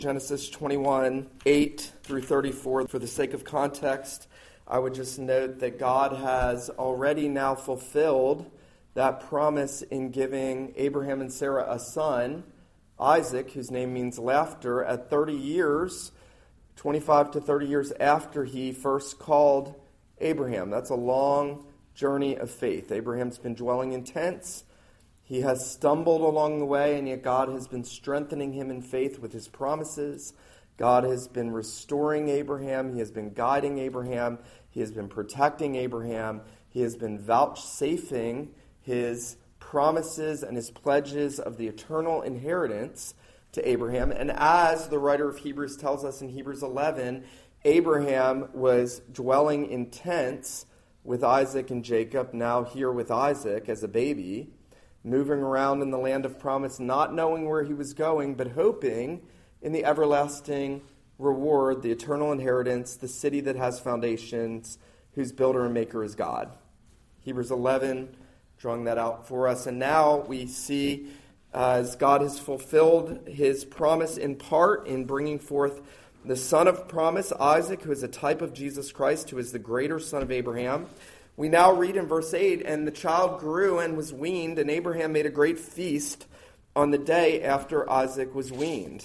Genesis 21, 8 through 34. For the sake of context, I would just note that God has already now fulfilled that promise in giving Abraham and Sarah a son, Isaac, whose name means laughter, at 30 years, 25 to 30 years after he first called Abraham. That's a long journey of faith. Abraham's been dwelling in tents. He has stumbled along the way, and yet God has been strengthening him in faith with his promises. God has been restoring Abraham. He has been guiding Abraham. He has been protecting Abraham. He has been vouchsafing his promises and his pledges of the eternal inheritance to Abraham. And as the writer of Hebrews tells us in Hebrews 11, Abraham was dwelling in tents with Isaac and Jacob, now here with Isaac as a baby, moving around in the land of promise, not knowing where he was going, but hoping in the everlasting reward, the eternal inheritance, the city that has foundations, whose builder and maker is God. Hebrews 11, drawing that out for us. And now we see as God has fulfilled his promise in part in bringing forth the son of promise, Isaac, who is a type of Jesus Christ, who is the greater son of Abraham. We now read in verse 8, and the child grew and was weaned, and Abraham made a great feast on the day after Isaac was weaned.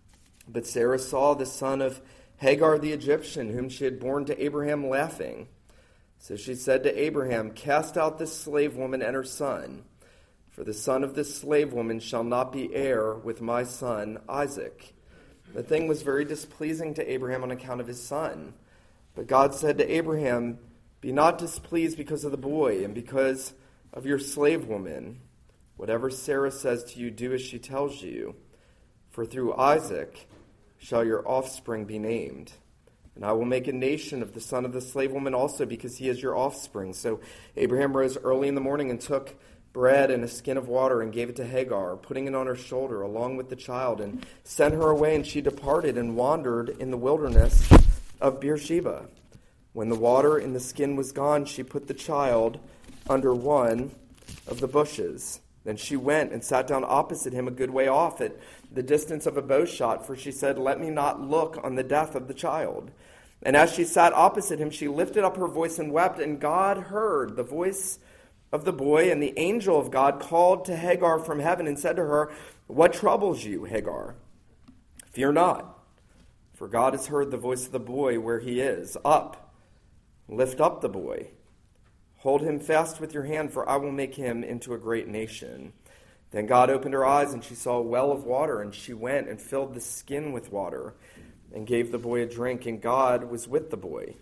But Sarah saw the son of Hagar the Egyptian, whom she had borne to Abraham, laughing. So she said to Abraham, "Cast out this slave woman and her son, for the son of this slave woman shall not be heir with my son Isaac." The thing was very displeasing to Abraham on account of his son. But God said to Abraham, "Be not displeased because of the boy and because of your slave woman. Whatever Sarah says to you, do as she tells you. For through Isaac shall your offspring be named. And I will make a nation of the son of the slave woman also, because he is your offspring." So Abraham rose early in the morning and took bread and a skin of water and gave it to Hagar, putting it on her shoulder along with the child, and sent her away, and she departed and wandered in the wilderness of Beersheba. When the water in the skin was gone, she put the child under one of the bushes. Then she went and sat down opposite him a good way off, at the distance of a bow shot, for she said, "Let me not look on the death of the child." And as she sat opposite him, she lifted up her voice and wept, and God heard the voice of the boy, and the angel of God called to Hagar from heaven and said to her, "What troubles you, Hagar? Fear not, for God has heard the voice of the boy where he is. Up, lift up the boy. Hold him fast with your hand, for I will make him into a great nation." Then God opened her eyes, and she saw a well of water, and she went and filled the skin with water and gave the boy a drink, and God was with the boy.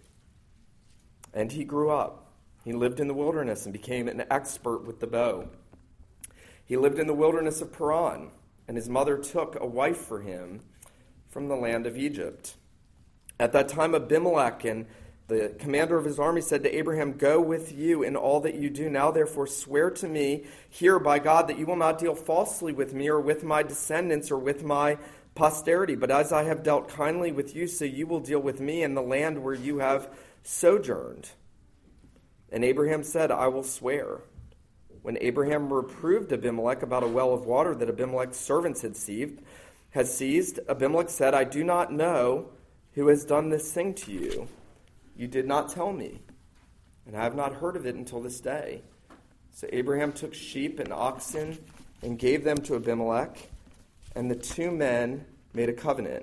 And he grew up. He lived in the wilderness and became an expert with the bow. He lived in the wilderness of Paran, and his mother took a wife for him from the land of Egypt. At that time, Abimelech and the commander of his army said to Abraham, "Go with you in all that you do. Now therefore swear to me here by God that you will not deal falsely with me or with my descendants or with my posterity. But as I have dealt kindly with you, so you will deal with me in the land where you have sojourned." And Abraham said, "I will swear." When Abraham reproved Abimelech about a well of water that Abimelech's servants had seized, Abimelech said, "I do not know who has done this thing to you. You did not tell me, and I have not heard of it until this day." So Abraham took sheep and oxen and gave them to Abimelech, and the two men made a covenant.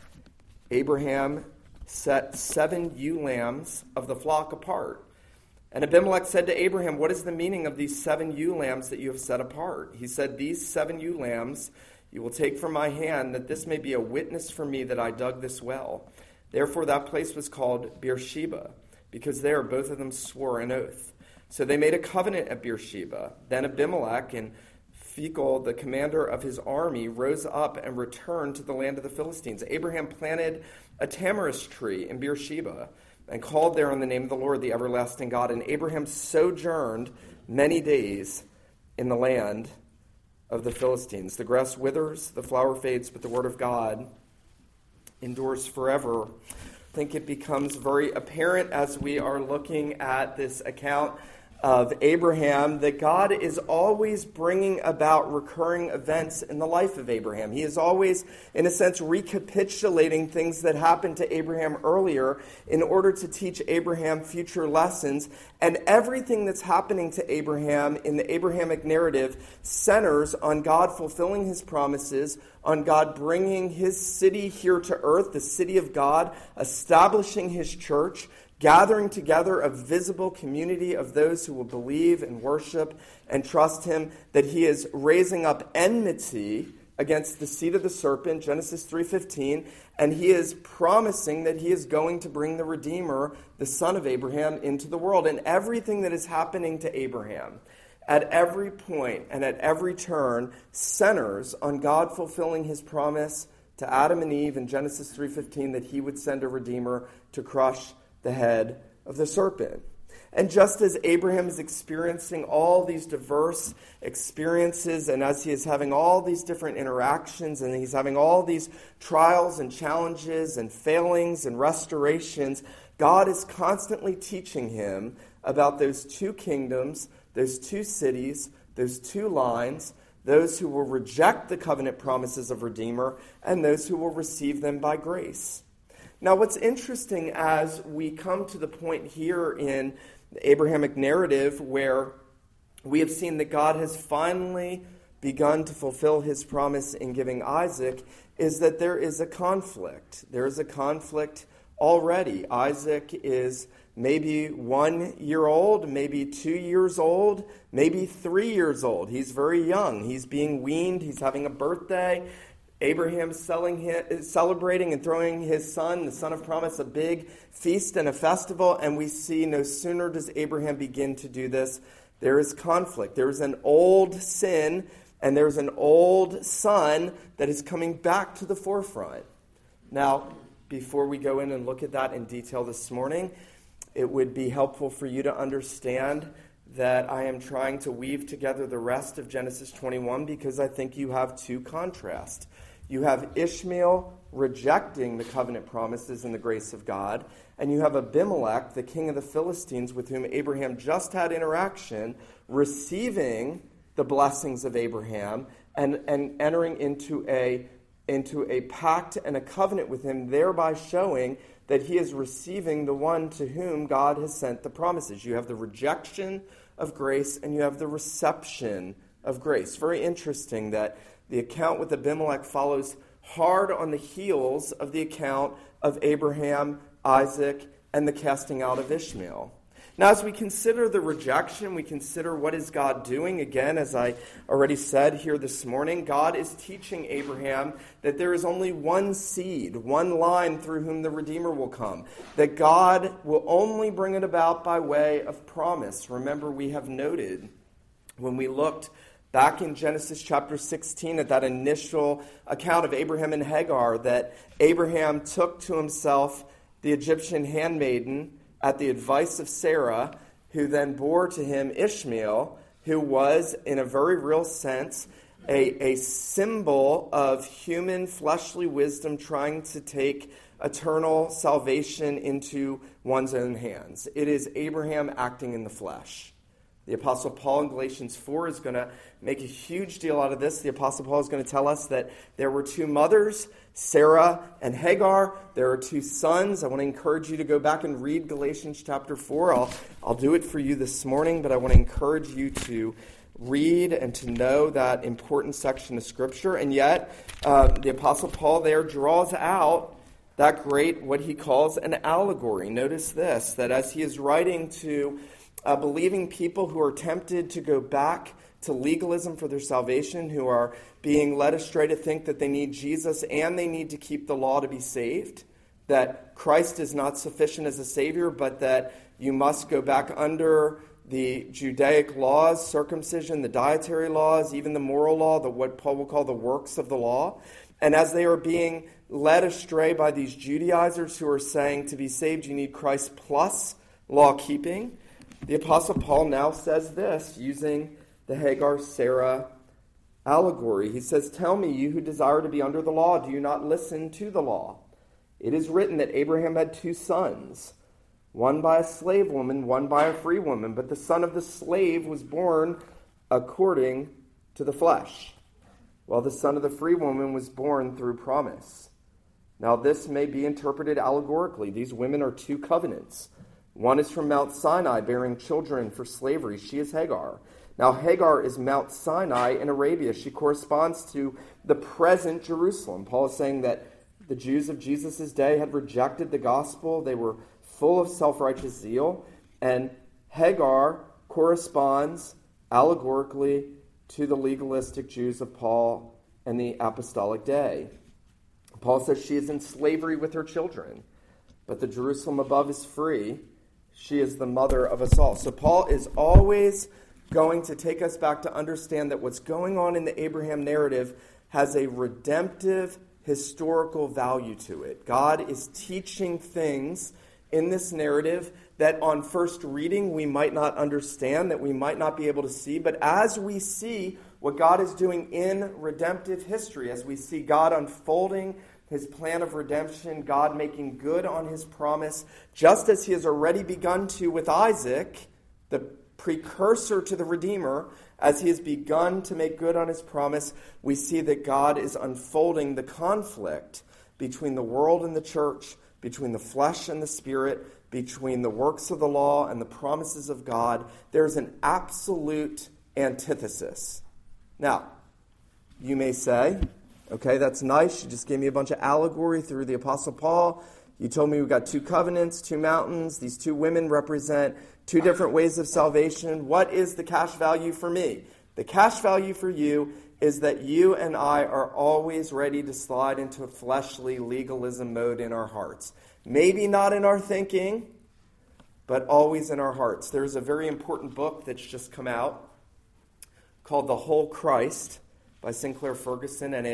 Abraham set 7 ewe lambs of the flock apart. And Abimelech said to Abraham, "What is the meaning of these 7 ewe lambs that you have set apart?" He said, "These 7 ewe lambs you will take from my hand, that this may be a witness for me that I dug this well." Therefore that place was called Beersheba, because there both of them swore an oath. So they made a covenant at Beersheba. Then Abimelech and Phicol, the commander of his army, rose up and returned to the land of the Philistines. Abraham planted a tamarisk tree in Beersheba and called there on the name of the Lord, the everlasting God. And Abraham sojourned many days in the land of the Philistines. The grass withers, the flower fades, but the word of God endures forever. I think it becomes very apparent as we are looking at this account of Abraham that God is always bringing about recurring events in the life of Abraham. He is always, in a sense, recapitulating things that happened to Abraham earlier in order to teach Abraham future lessons. And everything that's happening to Abraham in the Abrahamic narrative centers on God fulfilling his promises, on God bringing his city here to earth, the city of God, establishing his church, gathering together a visible community of those who will believe and worship and trust him, that he is raising up enmity against the seed of the serpent, Genesis 3:15, and he is promising that he is going to bring the Redeemer, the son of Abraham, into the world. And everything that is happening to Abraham at every point and at every turn centers on God fulfilling his promise to Adam and Eve in Genesis 3:15 that he would send a Redeemer to crush the head of the serpent. And just as Abraham is experiencing all these diverse experiences, and as he is having all these different interactions, and he's having all these trials and challenges and failings and restorations, God is constantly teaching him about those two kingdoms, those two cities, those two lines, those who will reject the covenant promises of Redeemer, and those who will receive them by grace. Now, what's interesting as we come to the point here in the Abrahamic narrative where we have seen that God has finally begun to fulfill his promise in giving Isaac is that there is a conflict. There is a conflict already. Isaac is maybe 1 year old, maybe 2 years old, maybe 3 years old. He's very young. He's being weaned. He's having a birthday. Abraham celebrating and throwing his son, the son of promise, a big feast and a festival. And we see no sooner does Abraham begin to do this, there is conflict. There is an old sin and there's an old son that is coming back to the forefront. Now, before we go in and look at that in detail this morning, it would be helpful for you to understand that I am trying to weave together the rest of Genesis 21 because I think you have two contrasts. You have Ishmael rejecting the covenant promises and the grace of God, and you have Abimelech, the king of the Philistines, with whom Abraham just had interaction, receiving the blessings of Abraham and entering into a pact and a covenant with him, thereby showing that he is receiving the one to whom God has sent the promises. You have the rejection of grace and you have the reception of grace. Very interesting that the account with Abimelech follows hard on the heels of the account of Abraham, Isaac, and the casting out of Ishmael. Now, as we consider the rejection, we consider what is God doing. Again, as I already said here this morning, God is teaching Abraham that there is only one seed, one line through whom the Redeemer will come, that God will only bring it about by way of promise. Remember, we have noted when we looked back in Genesis chapter 16 at that initial account of Abraham and Hagar, that Abraham took to himself the Egyptian handmaiden at the advice of Sarah, who then bore to him Ishmael, who was, in a very real sense, a symbol of human fleshly wisdom trying to take eternal salvation into one's own hands. It is Abraham acting in the flesh. The Apostle Paul in Galatians 4 is going to make a huge deal out of this. The Apostle Paul is going to tell us that there were two mothers, Sarah and Hagar. There are two sons. I want to encourage you to go back and read Galatians chapter 4. I'll do it for you this morning, but I want to encourage you to read and to know that important section of Scripture. And yet, the Apostle Paul there draws out that great, what he calls an allegory. Notice this, that as he is writing to believing people who are tempted to go back to legalism for their salvation, who are being led astray to think that they need Jesus and they need to keep the law to be saved, that Christ is not sufficient as a Savior, but that you must go back under the Judaic laws, circumcision, the dietary laws, even the moral law, what Paul will call the works of the law. And as they are being led astray by these Judaizers who are saying to be saved you need Christ plus law-keeping, the Apostle Paul now says this, using the Hagar-Sarah allegory. He says, "Tell me, you who desire to be under the law, do you not listen to the law? It is written that Abraham had two sons, one by a slave woman, one by a free woman. But the son of the slave was born according to the flesh, while the son of the free woman was born through promise. Now this may be interpreted allegorically. These women are two covenants. One is from Mount Sinai, bearing children for slavery. She is Hagar. Now Hagar is Mount Sinai in Arabia. She corresponds to the present Jerusalem. Paul is saying that the Jews of Jesus' day had rejected the gospel. They were full of self-righteous zeal. And Hagar corresponds allegorically to the legalistic Jews of Paul and the apostolic day. Paul says she is in slavery with her children, but the Jerusalem above is free. She is the mother of us all. So Paul is always going to take us back to understand that what's going on in the Abraham narrative has a redemptive historical value to it. God is teaching things in this narrative that on first reading we might not understand, that we might not be able to see. But as we see what God is doing in redemptive history, as we see God unfolding his plan of redemption, God making good on his promise, just as he has already begun to with Isaac, the precursor to the Redeemer, as he has begun to make good on his promise, we see that God is unfolding the conflict between the world and the church, between the flesh and the spirit, between the works of the law and the promises of God. There's an absolute antithesis. Now, you may say, okay, that's nice. You just gave me a bunch of allegory through the Apostle Paul. You told me we've got two covenants, two mountains. These two women represent two different ways of salvation. What is the cash value for me? The cash value for you is that you and I are always ready to slide into a fleshly legalism mode in our hearts. Maybe not in our thinking, but always in our hearts. There's a very important book that's just come out called The Whole Christ by Sinclair Ferguson, and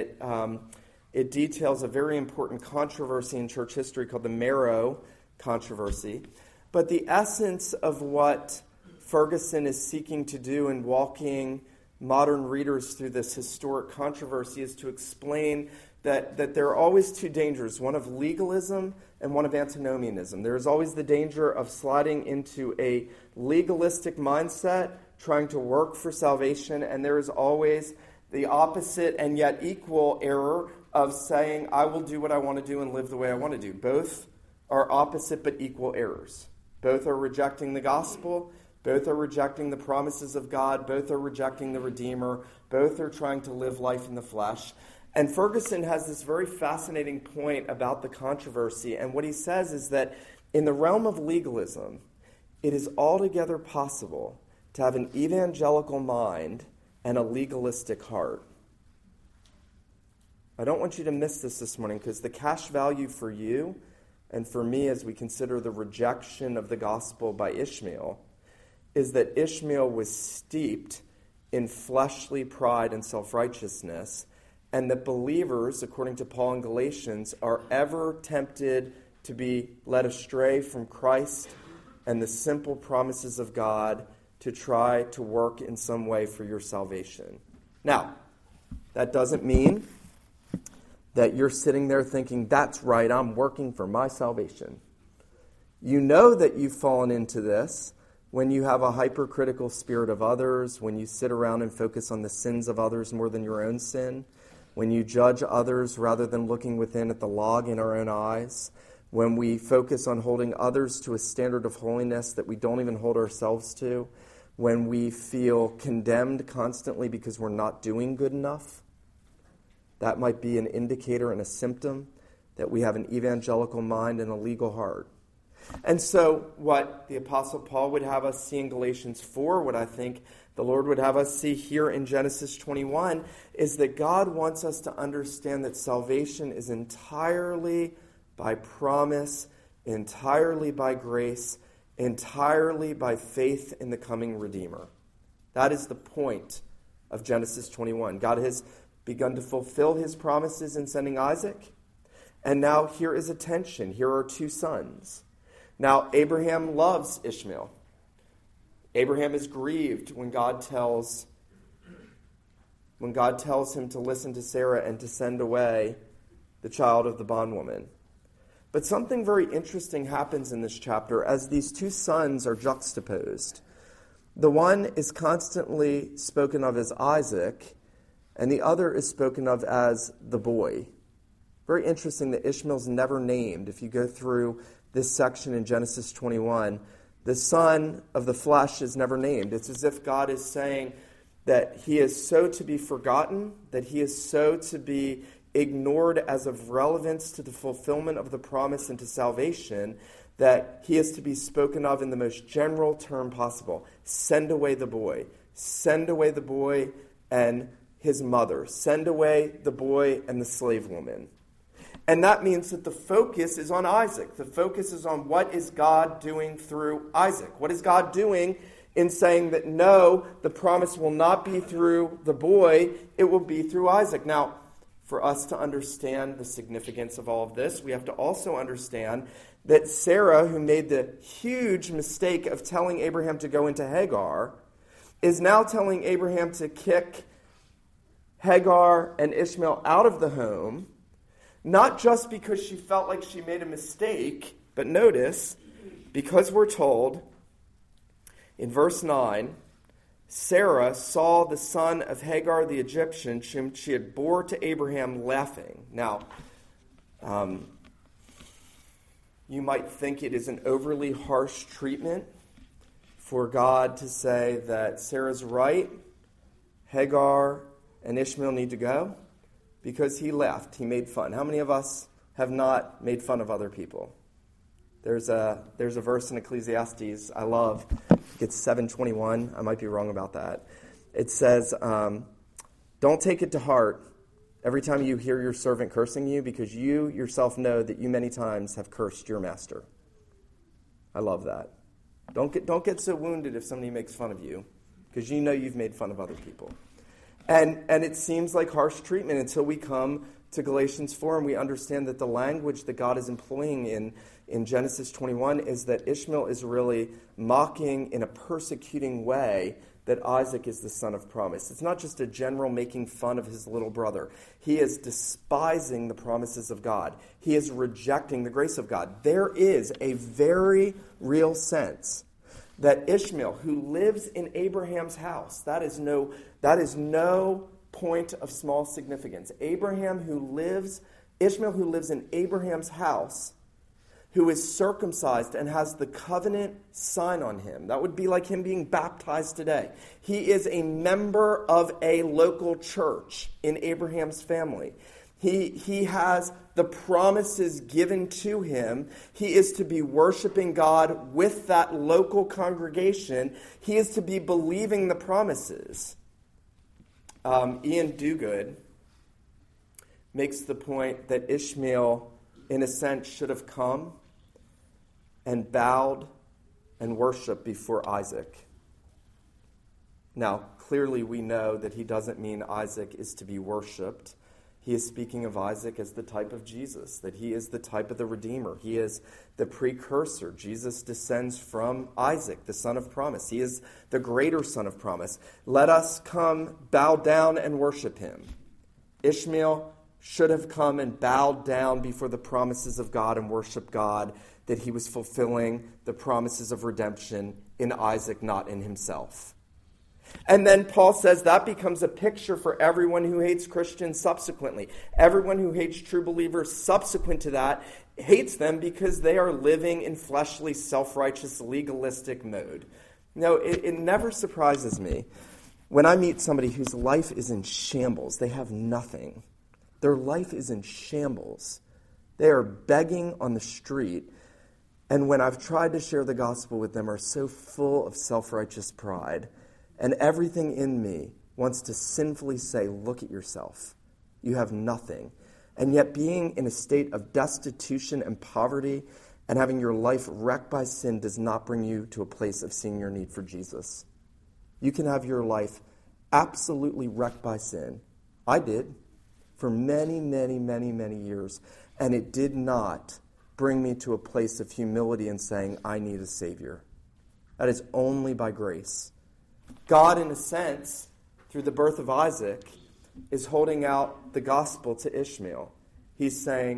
it details a very important controversy in church history called the Marrow controversy. But the essence of what Ferguson is seeking to do in walking modern readers through this historic controversy is to explain that there are always two dangers, one of legalism and one of antinomianism. There is always the danger of sliding into a legalistic mindset, trying to work for salvation, and there is always the opposite and yet equal error of saying, I will do what I want to do and live the way I want to do. Both are opposite but equal errors. Both are rejecting the gospel. Both are rejecting the promises of God. Both are rejecting the Redeemer. Both are trying to live life in the flesh. And Ferguson has this very fascinating point about the controversy. And what he says is that in the realm of legalism, it is altogether possible to have an evangelical mind and a legalistic heart. I don't want you to miss this morning, because the cash value for you and for me as we consider the rejection of the gospel by Ishmael is that Ishmael was steeped in fleshly pride and self-righteousness, and that believers, according to Paul in Galatians, are ever tempted to be led astray from Christ and the simple promises of God to try to work in some way for your salvation. Now, that doesn't mean that you're sitting there thinking, that's right, I'm working for my salvation. You know that you've fallen into this when you have a hypercritical spirit of others, when you sit around and focus on the sins of others more than your own sin, when you judge others rather than looking within at the log in our own eyes, when we focus on holding others to a standard of holiness that we don't even hold ourselves to, when we feel condemned constantly because we're not doing good enough. That might be an indicator and a symptom that we have an evangelical mind and a legal heart. And so what the Apostle Paul would have us see in Galatians 4, what I think the Lord would have us see here in Genesis 21, is that God wants us to understand that salvation is entirely by promise, entirely by grace, entirely by faith in the coming Redeemer. That is the point of Genesis 21. God has begun to fulfill his promises in sending Isaac, and now here is a tension. Here are two sons. Now, Abraham loves Ishmael. Abraham is grieved when God tells him to listen to Sarah and to send away the child of the bondwoman. But something very interesting happens in this chapter as these two sons are juxtaposed. The one is constantly spoken of as Isaac, and the other is spoken of as the boy. Very interesting that Ishmael's never named. If you go through this section in Genesis 21, the son of the flesh is never named. It's as if God is saying that he is so to be forgotten, that he is so to be ignored as of relevance to the fulfillment of the promise and to salvation, that he is to be spoken of in the most general term possible. Send away the boy. Send away the boy and his mother. Send away the boy and the slave woman. And that means that the focus is on Isaac. The focus is on what is God doing through Isaac. What is God doing in saying that no, the promise will not be through the boy, it will be through Isaac. Now, for us to understand the significance of all of this, we have to also understand that Sarah, who made the huge mistake of telling Abraham to go into Hagar, is now telling Abraham to kick Hagar and Ishmael out of the home, not just because she felt like she made a mistake, but notice, because we're told in verse 9, Sarah saw the son of Hagar the Egyptian, whom she had bore to Abraham, laughing. Now, you might think it is an overly harsh treatment for God to say that Sarah's right, Hagar and Ishmael need to go, because he left, he made fun. How many of us have not made fun of other people? There's a verse in Ecclesiastes I love. It's 7:21. I might be wrong about that. It says, don't take it to heart every time you hear your servant cursing you, because you yourself know that you many times have cursed your master. I love that. Don't get so wounded if somebody makes fun of you, because you know you've made fun of other people. And it seems like harsh treatment until we come to Galatians 4 and we understand that the language that God is employing in Genesis 21 is that Ishmael is really mocking in a persecuting way that Isaac is the son of promise. It's not just a general making fun of his little brother. He is despising the promises of God. He is rejecting the grace of God. There is a very real sense that Ishmael, who lives in Abraham's house, that is no point of small significance. Ishmael, who lives in Abraham's house, who is circumcised and has the covenant sign on him. That would be like him being baptized today. He is a member of a local church in Abraham's family. He has the promises given to him. He is to be worshiping God with that local congregation. He is to be believing the promises. Ian Duguid makes the point that Ishmael, in a sense, should have come and bowed and worshiped before Isaac. Now, clearly we know that he doesn't mean Isaac is to be worshipped. He is speaking of Isaac as the type of Jesus, that he is the type of the Redeemer. He is the precursor. Jesus descends from Isaac, the son of promise. He is the greater son of promise. Let us come, bow down, and worship him. Ishmael should have come and bowed down before the promises of God and worshiped God, that he was fulfilling the promises of redemption in Isaac, not in himself. And then Paul says that becomes a picture for everyone who hates Christians subsequently. Everyone who hates true believers subsequent to that hates them because they are living in fleshly, self-righteous, legalistic mode. No, it never surprises me when I meet somebody whose life is in shambles. They have nothing. Their life is in shambles. They are begging on the street. And when I've tried to share the gospel with them, are so full of self-righteous pride. And everything in me wants to sinfully say, look at yourself. You have nothing. And yet being in a state of destitution and poverty and having your life wrecked by sin does not bring you to a place of seeing your need for Jesus. You can have your life absolutely wrecked by sin. I did for many, many, many, many years. And it did not bring me to a place of humility and saying, I need a Savior. That is only by grace. God, in a sense, through the birth of Isaac, is holding out the gospel to Ishmael. He's saying,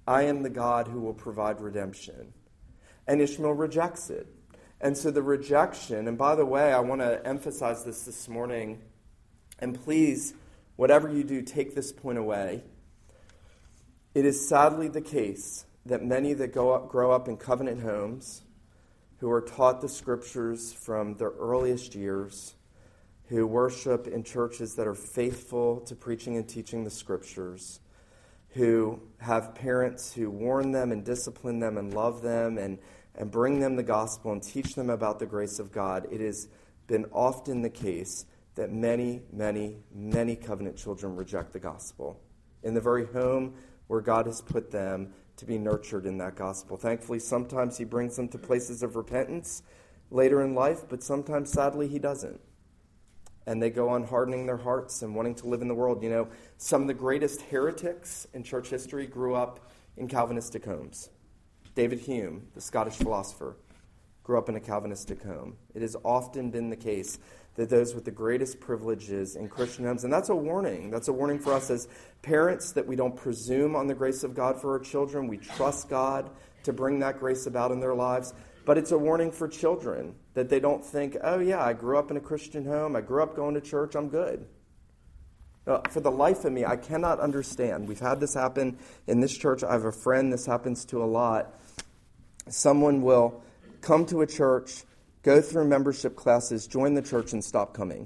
I am the God who will provide redemption. And Ishmael rejects it. And so the rejection, and by the way, I want to emphasize this morning, and please, whatever you do, take this point away. It is sadly the case that many that grow up in covenant homes, who are taught the scriptures from their earliest years, who worship in churches that are faithful to preaching and teaching the scriptures, who have parents who warn them and discipline them and love them and bring them the gospel and teach them about the grace of God. It has been often the case that many, many, many covenant children reject the gospel in the very home where God has put them to be nurtured in that gospel. Thankfully, sometimes he brings them to places of repentance later in life, but sometimes, sadly, he doesn't. And they go on hardening their hearts and wanting to live in the world. You know, some of the greatest heretics in church history grew up in Calvinistic homes. David Hume, the Scottish philosopher, grew up in a Calvinistic home. It has often been the case that those with the greatest privileges in Christian homes, and that's a warning. That's a warning for us as parents, that we don't presume on the grace of God for our children. We trust God to bring that grace about in their lives. But it's a warning for children, that they don't think, oh yeah, I grew up in a Christian home, I grew up going to church, I'm good. For the life of me, I cannot understand. We've had this happen in this church. I have a friend this happens to a lot. Someone will come to a church, go through membership classes, join the church, and stop coming.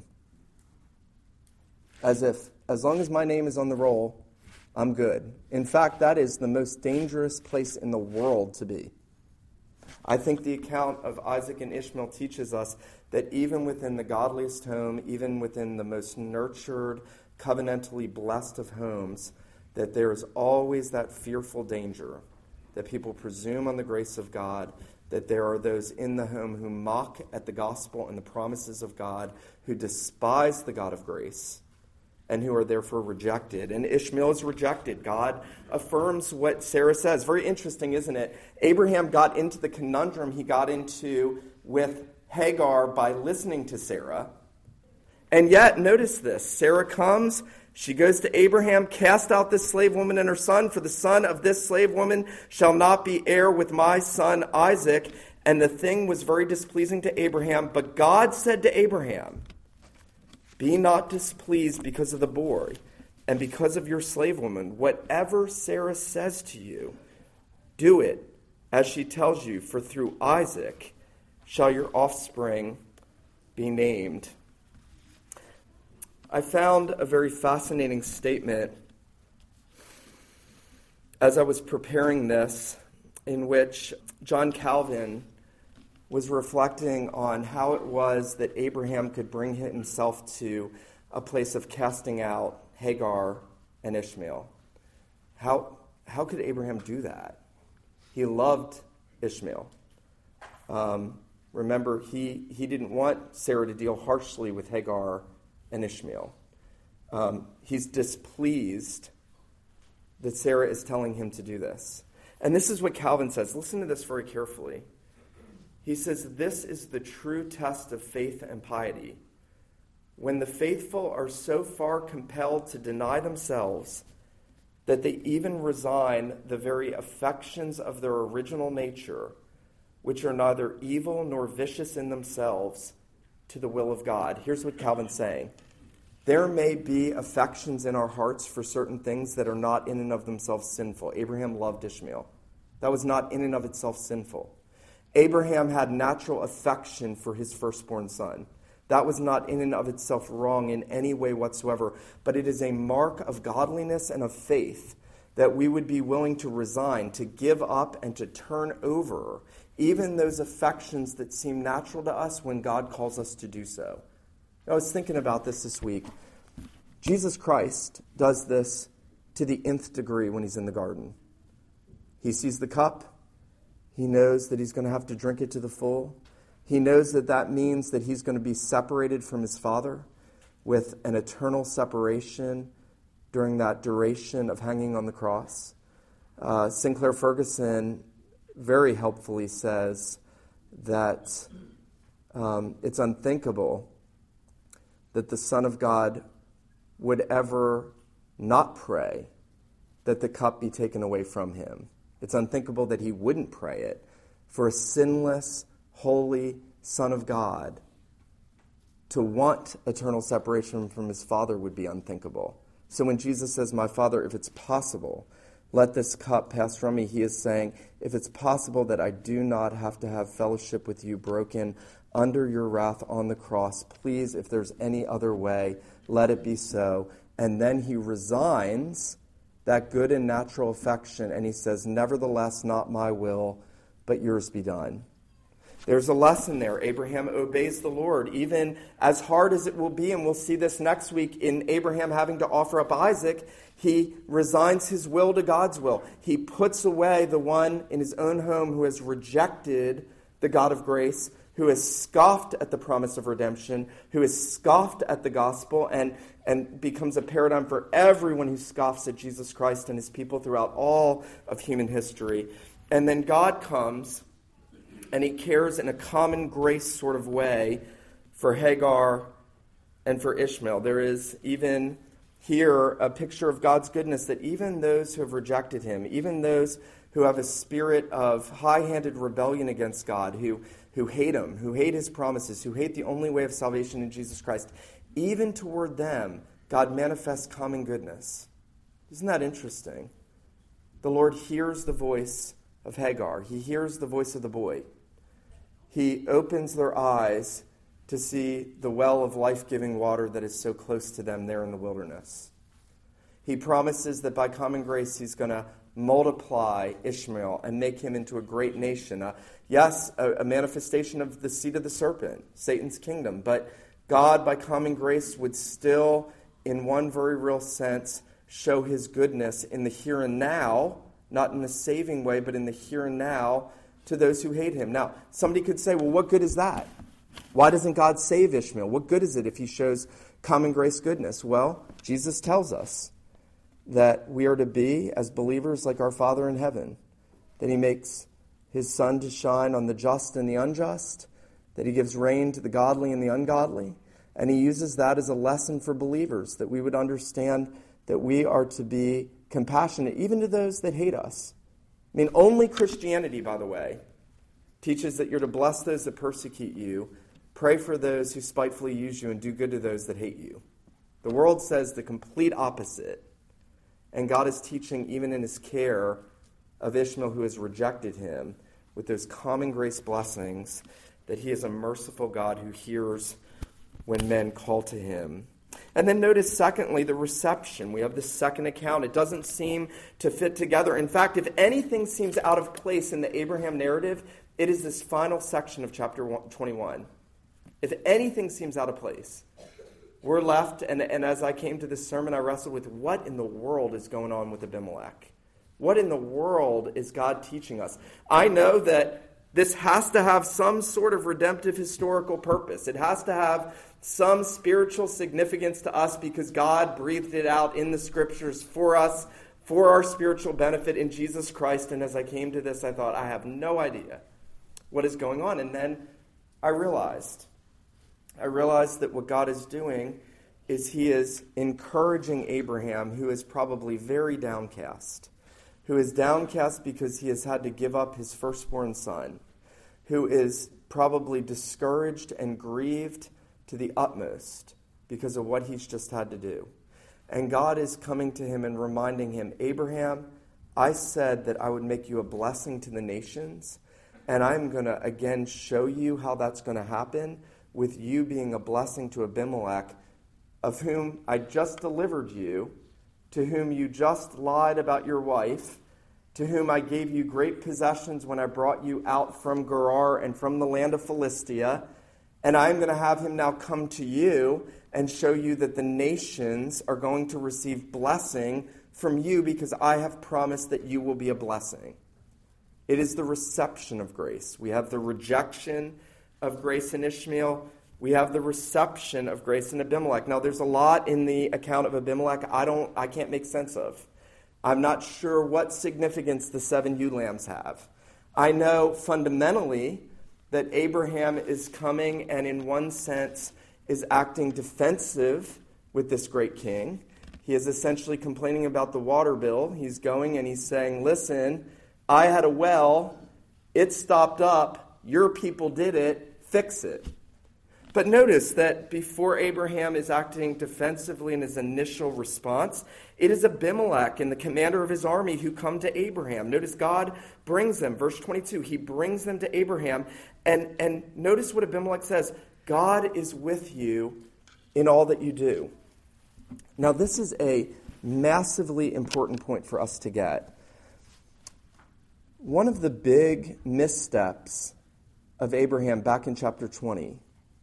As long as my name is on the roll, I'm good. In fact, that is the most dangerous place in the world to be. I think the account of Isaac and Ishmael teaches us that even within the godliest home, even within the most nurtured, covenantally blessed of homes, that there is always that fearful danger that people presume on the grace of God, that there are those in the home who mock at the gospel and the promises of God, who despise the God of grace, and who are therefore rejected. And Ishmael is rejected. God affirms what Sarah says. Very interesting, isn't it? Abraham got into the conundrum he got into with Hagar by listening to Sarah. And yet, notice this. Sarah comes, she goes to Abraham, cast out this slave woman and her son, for the son of this slave woman shall not be heir with my son Isaac. And the thing was very displeasing to Abraham. But God said to Abraham, be not displeased because of the boy and because of your slave woman. Whatever Sarah says to you, do it as she tells you, for through Isaac shall your offspring be named. I found a very fascinating statement as I was preparing this, in which John Calvin was reflecting on how it was that Abraham could bring himself to a place of casting out Hagar and Ishmael. How could Abraham do that? He loved Ishmael. Remember, he didn't want Sarah to deal harshly with Hagar and Ishmael. He's displeased that Sarah is telling him to do this. And this is what Calvin says. Listen to this very carefully. He says, this is the true test of faith and piety. When the faithful are so far compelled to deny themselves that they even resign the very affections of their original nature, which are neither evil nor vicious in themselves, to the will of God. Here's what Calvin's saying. There may be affections in our hearts for certain things that are not in and of themselves sinful. Abraham loved Ishmael. That was not in and of itself sinful. Abraham had natural affection for his firstborn son. That was not in and of itself wrong in any way whatsoever, but it is a mark of godliness and of faith that we would be willing to resign, to give up, and to turn over even those affections that seem natural to us when God calls us to do so. I was thinking about this week. Jesus Christ does this to the nth degree when he's in the garden. He sees the cup. He knows that he's going to have to drink it to the full. He knows that that means that he's going to be separated from his Father with an eternal separation during that duration of hanging on the cross. Sinclair Ferguson very helpfully says that it's unthinkable that the Son of God would ever not pray that the cup be taken away from him. It's unthinkable that he wouldn't pray it. For a sinless, holy Son of God to want eternal separation from his Father would be unthinkable. So when Jesus says, my Father, if it's possible, let this cup pass from me, he is saying, if it's possible that I do not have to have fellowship with you broken under your wrath on the cross, please, if there's any other way, let it be so. And then he resigns that good and natural affection, and he says, nevertheless, not my will, but yours be done. There's a lesson there. Abraham obeys the Lord, even as hard as it will be, and we'll see this next week in Abraham having to offer up Isaac. He resigns his will to God's will. He puts away the one in his own home who has rejected the God of grace, who has scoffed at the promise of redemption, who has scoffed at the gospel, and becomes a paradigm for everyone who scoffs at Jesus Christ and his people throughout all of human history. And then God comes, and he cares in a common grace sort of way for Hagar and for Ishmael. There is even here a picture of God's goodness, that even those who have rejected him, even those who have a spirit of high-handed rebellion against God, who hate him, who hate his promises, who hate the only way of salvation in Jesus Christ, even toward them, God manifests common goodness. Isn't that interesting? The Lord hears the voice of Hagar. He hears the voice of the boy. He opens their eyes to see the well of life-giving water that is so close to them there in the wilderness. He promises that by common grace he's going to multiply Ishmael and make him into a great nation. A manifestation of the seed of the serpent, Satan's kingdom. But God, by common grace, would still, in one very real sense, show his goodness in the here and now, not in a saving way, but in the here and now, to those who hate him. Now, somebody could say, well, what good is that? Why doesn't God save Ishmael? What good is it if he shows common grace goodness? Well, Jesus tells us that we are to be, as believers, like our Father in heaven, that he makes his sun to shine on the just and the unjust, that he gives rain to the godly and the ungodly, and he uses that as a lesson for believers, that we would understand that we are to be compassionate, even to those that hate us. I mean, only Christianity, by the way, teaches that you're to bless those that persecute you, pray for those who spitefully use you, and do good to those that hate you. The world says the complete opposite. And God is teaching, even in his care of Ishmael, who has rejected him, with those common grace blessings, that he is a merciful God who hears when men call to him. And then notice, secondly, the reception. We have this second account. It doesn't seem to fit together. In fact, if anything seems out of place in the Abraham narrative, it is this final section of chapter 21. If anything seems out of place, we're left, and as I came to this sermon, I wrestled with what in the world is going on with Abimelech? What in the world is God teaching us? I know that this has to have some sort of redemptive historical purpose. It has to have some spiritual significance to us because God breathed it out in the scriptures for us, for our spiritual benefit in Jesus Christ. And as I came to this, I thought, I have no idea what is going on. And then I realized that what God is doing is he is encouraging Abraham, who is probably very downcast, who is downcast because he has had to give up his firstborn son, who is probably discouraged and grieved to the utmost because of what he's just had to do. And God is coming to him and reminding him, Abraham, I said that I would make you a blessing to the nations, and I'm going to again show you how that's going to happen with you being a blessing to Abimelech, of whom I just delivered you, to whom you just lied about your wife, to whom I gave you great possessions when I brought you out from Gerar and from the land of Philistia. And I'm going to have him now come to you and show you that the nations are going to receive blessing from you because I have promised that you will be a blessing. It is the reception of grace. We have the rejection of grace in Ishmael. We have the reception of grace in Abimelech. Now, there's a lot in the account of Abimelech I can't make sense of. I'm not sure what significance the 7 ewe lambs have. I know fundamentally that Abraham is coming and in one sense is acting defensive with this great king. He is essentially complaining about the water bill. He's going and he's saying, listen, I had a well, it stopped up, your people did it, fix it. But notice that before Abraham is acting defensively in his initial response, it is Abimelech and the commander of his army who come to Abraham. Notice God brings them. Verse 22, he brings them to Abraham. And notice what Abimelech says, God is with you in all that you do. Now this is a massively important point for us to get. One of the big missteps of Abraham back in chapter 20,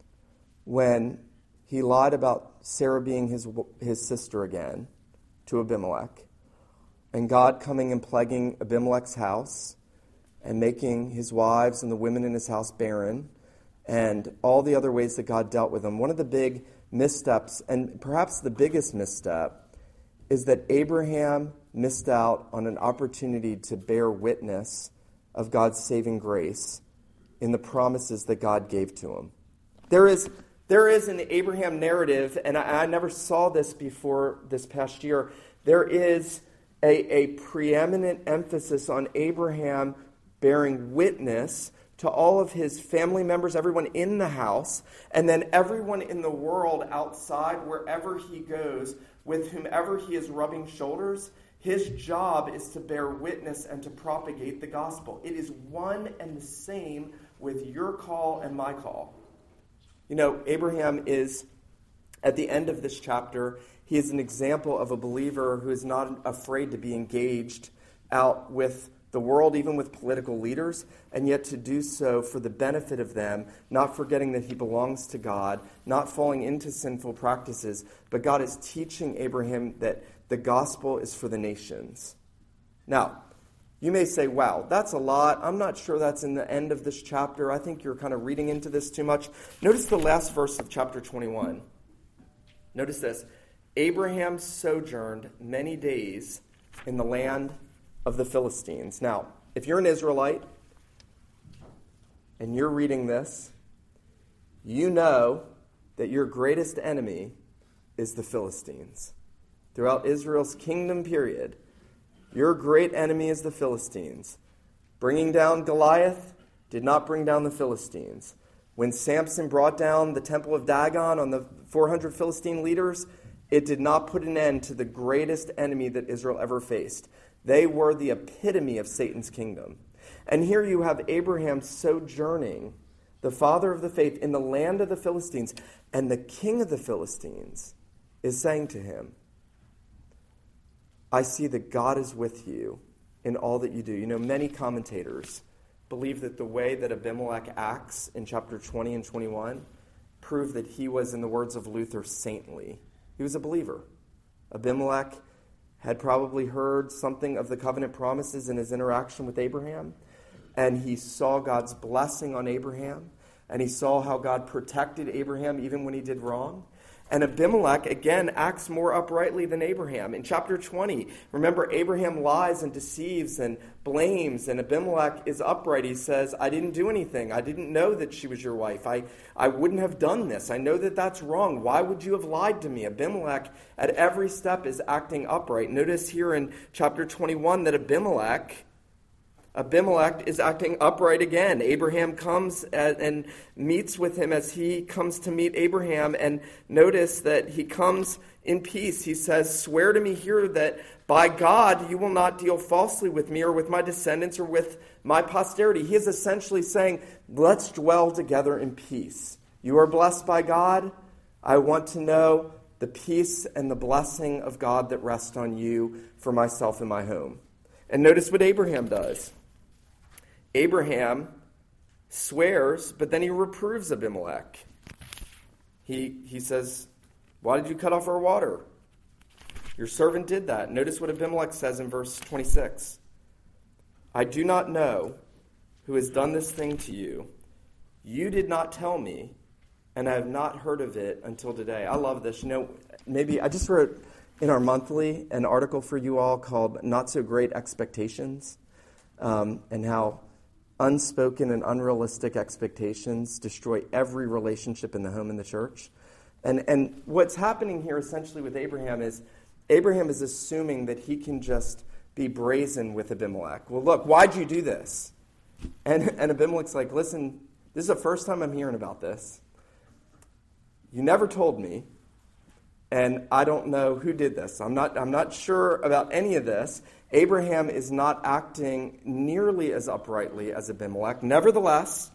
when he lied about Sarah being his sister again to Abimelech, and God coming and plaguing Abimelech's house and making his wives and the women in his house barren, and all the other ways that God dealt with him. One of the big missteps, and perhaps the biggest misstep, is that Abraham missed out on an opportunity to bear witness of God's saving grace in the promises that God gave to him. There is an Abraham narrative, and I never saw this before this past year. There is a preeminent emphasis on Abraham bearing witness to all of his family members, everyone in the house, and then everyone in the world outside, wherever he goes, with whomever he is rubbing shoulders. His job is to bear witness and to propagate the gospel. It is one and the same with your call and my call. You know, Abraham is, at the end of this chapter, he is an example of a believer who is not afraid to be engaged out with the world, even with political leaders, and yet to do so for the benefit of them, not forgetting that he belongs to God, not falling into sinful practices, but God is teaching Abraham that the gospel is for the nations. Now, you may say, wow, that's a lot. I'm not sure that's in the end of this chapter. I think you're kind of reading into this too much. Notice the last verse of chapter 21. Notice this. Abraham sojourned many days in the land of the Philistines. Now, if you're an Israelite and you're reading this, you know that your greatest enemy is the Philistines. Throughout Israel's kingdom period, your great enemy is the Philistines. Bringing down Goliath did not bring down the Philistines. When Samson brought down the temple of Dagon on the 400 Philistine leaders, it did not put an end to the greatest enemy that Israel ever faced. They were the epitome of Satan's kingdom. And here you have Abraham sojourning, the father of the faith, in the land of the Philistines. And the king of the Philistines is saying to him, I see that God is with you in all that you do. You know, many commentators believe that the way that Abimelech acts in chapter 20 and 21 prove that he was, in the words of Luther, saintly. He was a believer. Abimelech had probably heard something of the covenant promises in his interaction with Abraham, and he saw God's blessing on Abraham, and he saw how God protected Abraham even when he did wrong. And Abimelech, again, acts more uprightly than Abraham. In chapter 20, remember, Abraham lies and deceives and blames, and Abimelech is upright. He says, I didn't do anything. I didn't know that she was your wife. I wouldn't have done this. I know that that's wrong. Why would you have lied to me? Abimelech, at every step, is acting upright. Notice here in chapter 21 that Abimelech is acting upright again. Abraham comes and meets with him as he comes to meet Abraham. And notice that he comes in peace. He says, swear to me here that by God you will not deal falsely with me or with my descendants or with my posterity. He is essentially saying, let's dwell together in peace. You are blessed by God. I want to know the peace and the blessing of God that rest on you for myself and my home. And notice what Abraham does. Abraham swears, but then he reproves Abimelech. He says, why did you cut off our water? Your servant did that. Notice what Abimelech says in verse 26. I do not know who has done this thing to you. You did not tell me, and I have not heard of it until today. I love this. You know, maybe I just wrote in our monthly an article for you all called Not So Great Expectations, and how unspoken and unrealistic expectations destroy every relationship in the home and the church. And what's happening here essentially with Abraham is assuming that he can just be brazen with Abimelech. Well, look, why'd you do this? And Abimelech's like, listen, this is the first time I'm hearing about this. You never told me, and I don't know who did this. I'm not sure about any of this. Abraham is not acting nearly as uprightly as Abimelech. Nevertheless,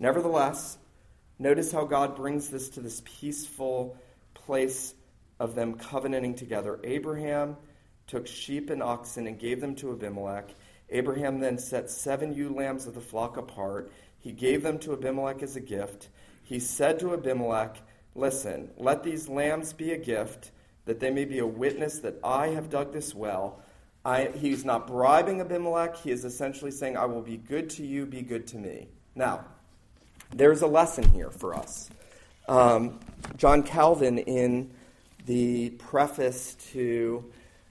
notice how God brings this to this peaceful place of them covenanting together. Abraham took sheep and oxen and gave them to Abimelech. Abraham then set 7 ewe lambs of the flock apart. He gave them to Abimelech as a gift. He said to Abimelech, listen, let these lambs be a gift, that they may be a witness that I have dug this well. He's not bribing Abimelech. He is essentially saying, I will be good to you, be good to me. Now, there's a lesson here for us. John Calvin, in the preface to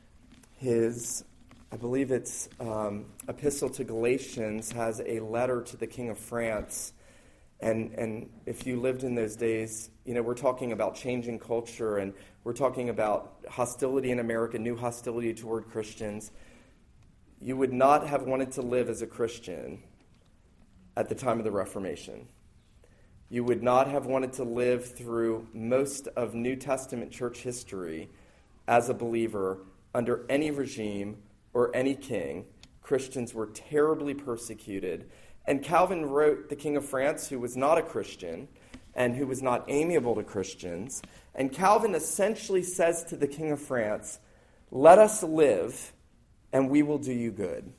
his, I believe it's Epistle to Galatians, has a letter to the King of France. And if you lived in those days, we're talking about changing culture, and we're talking about hostility in America, new hostility toward Christians. You would not have wanted to live as a Christian at the time of the Reformation. You would not have wanted to live through most of New Testament church history as a believer under any regime or any king. Christians were terribly persecuted. And Calvin wrote the King of France, who was not a Christian and who was not amiable to Christians. And Calvin essentially says to the King of France, let us live and we will do you good.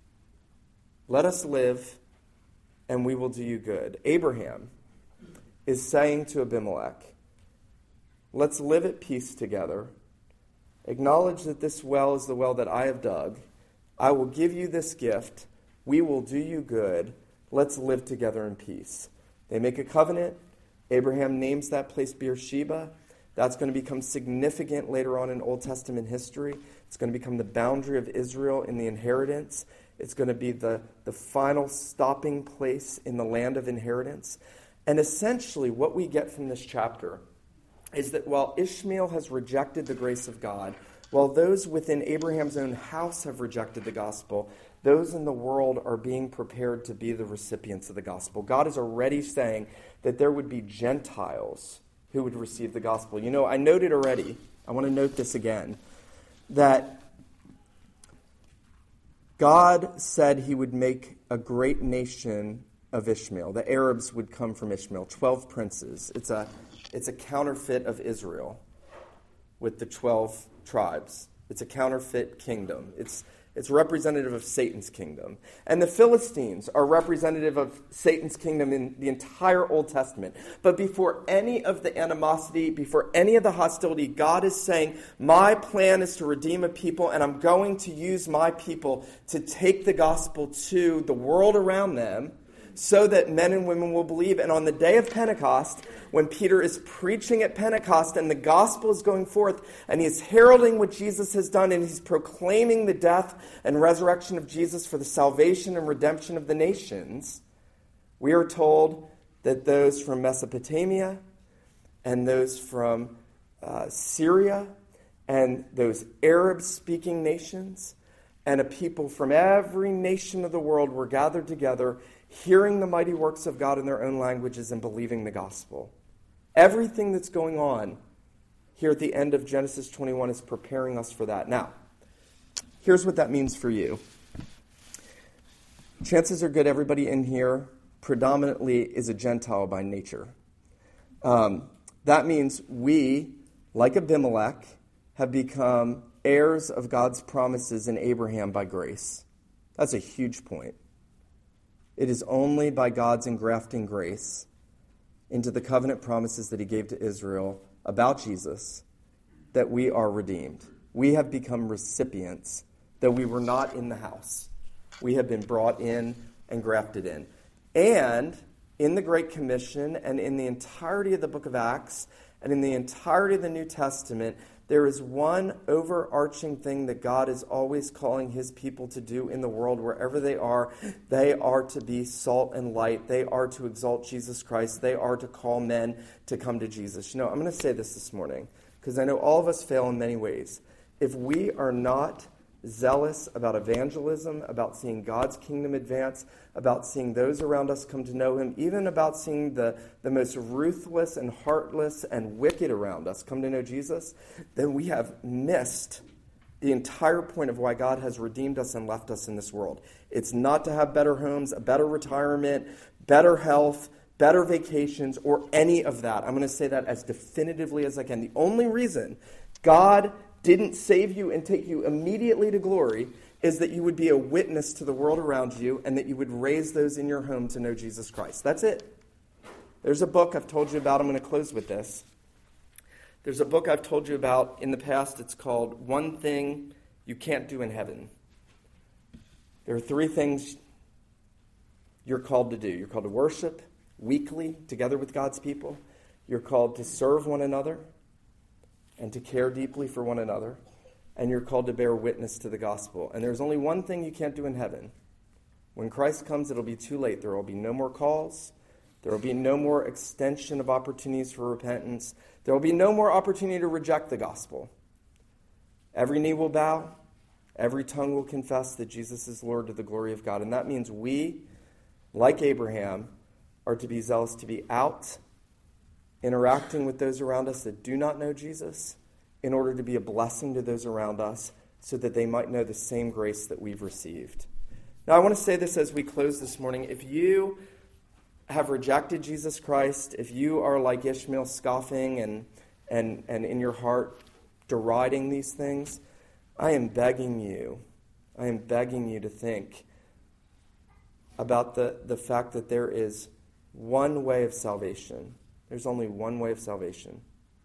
Let us live and we will do you good. Abraham is saying to Abimelech, let's live at peace together. Acknowledge that this well is the well that I have dug. I will give you this gift. We will do you good. Let's live together in peace. They make a covenant. Abraham names that place Beersheba. That's going to become significant later on in Old Testament history. It's going to become the boundary of Israel in the inheritance. It's going to be the final stopping place in the land of inheritance. And essentially what we get from this chapter is that while Ishmael has rejected the grace of God, while those within Abraham's own house have rejected the gospel, those in the world are being prepared to be the recipients of the gospel. God is already saying that there would be Gentiles who would receive the gospel. I noted already, I want to note this again, that God said he would make a great nation of Ishmael. The Arabs would come from Ishmael, 12 princes. It's a counterfeit of Israel with the 12 tribes. It's a counterfeit kingdom. It's representative of Satan's kingdom. And the Philistines are representative of Satan's kingdom in the entire Old Testament. But before any of the animosity, before any of the hostility, God is saying, my plan is to redeem a people, and I'm going to use my people to take the gospel to the world around them, so that men and women will believe. And on the day of Pentecost, when Peter is preaching at Pentecost and the gospel is going forth and he is heralding what Jesus has done and he's proclaiming the death and resurrection of Jesus for the salvation and redemption of the nations, we are told that those from Mesopotamia and those from Syria and those Arab-speaking nations and a people from every nation of the world were gathered together, hearing the mighty works of God in their own languages and believing the gospel. Everything that's going on here at the end of Genesis 21 is preparing us for that. Now, here's what that means for you. Chances are good everybody in here predominantly is a Gentile by nature. That means we, like Abimelech, have become heirs of God's promises in Abraham by grace. That's a huge point. It is only by God's engrafting grace into the covenant promises that he gave to Israel about Jesus that we are redeemed. We have become recipients, though we were not in the house. We have been brought in and grafted in. And in the Great Commission and in the entirety of the book of Acts and in the entirety of the New Testament, there is one overarching thing that God is always calling his people to do in the world wherever they are. They are to be salt and light. They are to exalt Jesus Christ. They are to call men to come to Jesus. I'm going to say this morning because I know all of us fail in many ways. If we are not zealous about evangelism, about seeing God's kingdom advance, about seeing those around us come to know him, even about seeing the most ruthless and heartless and wicked around us come to know Jesus, then we have missed the entire point of why God has redeemed us and left us in this world. It's not to have better homes, a better retirement, better health, better vacations, or any of that. I'm going to say that as definitively as I can. The only reason God didn't save you and take you immediately to glory is that you would be a witness to the world around you and that you would raise those in your home to know Jesus Christ. That's it. There's a book I've told you about. I'm going to close with this. There's a book I've told you about in the past. It's called One Thing You Can't Do in Heaven. There are 3 things you're called to do. You're called to worship weekly together with God's people. You're called to serve one another and to care deeply for one another. And you're called to bear witness to the gospel. And there's only one thing you can't do in heaven. When Christ comes, it'll be too late. There will be no more calls. There will be no more extension of opportunities for repentance. There will be no more opportunity to reject the gospel. Every knee will bow. Every tongue will confess that Jesus is Lord to the glory of God. And that means we, like Abraham, are to be zealous, to be out, interacting with those around us that do not know Jesus, in order to be a blessing to those around us, so that they might know the same grace that we've received. Now, I want to say this as we close this morning. If you have rejected Jesus Christ, if you are like Ishmael, scoffing and in your heart deriding these things, I am begging you to think about the fact that there is one way of salvation. There's only one way of salvation.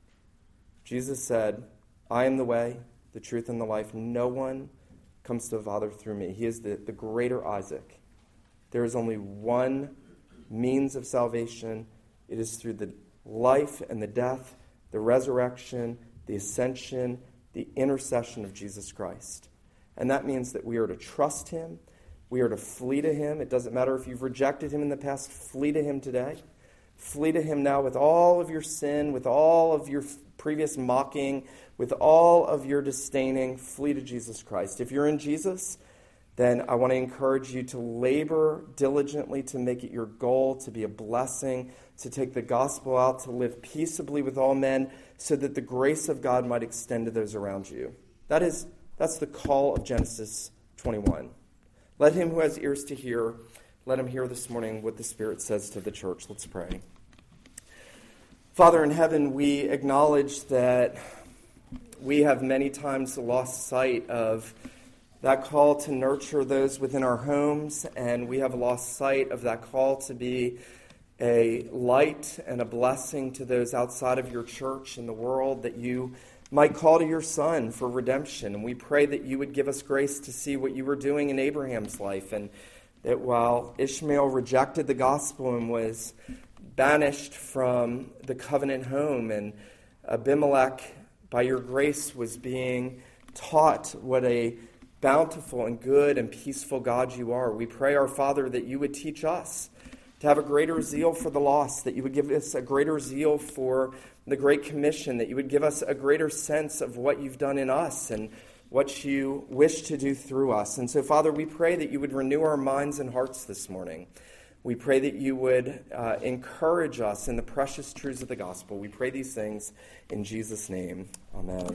Jesus said, I am the way, the truth, and the life. No one comes to the Father through me. He is the greater Isaac. There is only one means of salvation. It is through the life and the death, the resurrection, the ascension, the intercession of Jesus Christ. And that means that we are to trust him. We are to flee to him. It doesn't matter if you've rejected him in the past. Flee to him today. Flee to him now with all of your sin, with all of your previous mocking, with all of your disdaining. Flee to Jesus Christ. If you're in Jesus, then I want to encourage you to labor diligently to make it your goal to be a blessing, to take the gospel out, to live peaceably with all men, so that the grace of God might extend to those around you. That's the call of Genesis 21. Let him who has ears to hear, let him hear this morning what the Spirit says to the church. Let's pray. Father in heaven, we acknowledge that we have many times lost sight of that call to nurture those within our homes, and we have lost sight of that call to be a light and a blessing to those outside of your church in the world, that you might call to your Son for redemption. And we pray that you would give us grace to see what you were doing in Abraham's life, and that while Ishmael rejected the gospel and was banished from the covenant home, and Abimelech, by your grace, was being taught what a bountiful and good and peaceful God you are. We pray, our Father, that you would teach us to have a greater zeal for the lost, that you would give us a greater zeal for the Great Commission, that you would give us a greater sense of what you've done in us and what you wish to do through us. And so, Father, we pray that you would renew our minds and hearts this morning. We pray that you would encourage us in the precious truths of the gospel. We pray these things in Jesus' name. Amen.